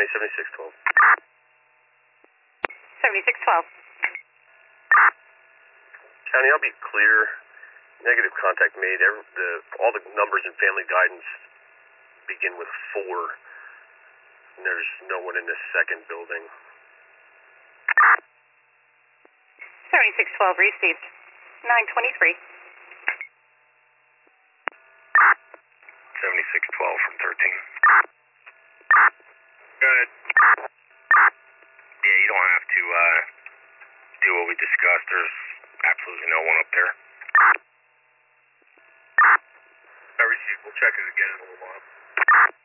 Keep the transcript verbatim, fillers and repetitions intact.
County, seventy-six twelve. seventy-six twelve. County, I'll be clear. Negative contact made. Every, the, all the numbers in family guidance begin with four. And there's no one in this second building. seventy-six twelve received. nine twenty-three. seventy-six twelve from thirteen. Go ahead. Yeah, you don't have to uh, do what we discussed. There's absolutely no one up there. I received. We'll check it again in a little while.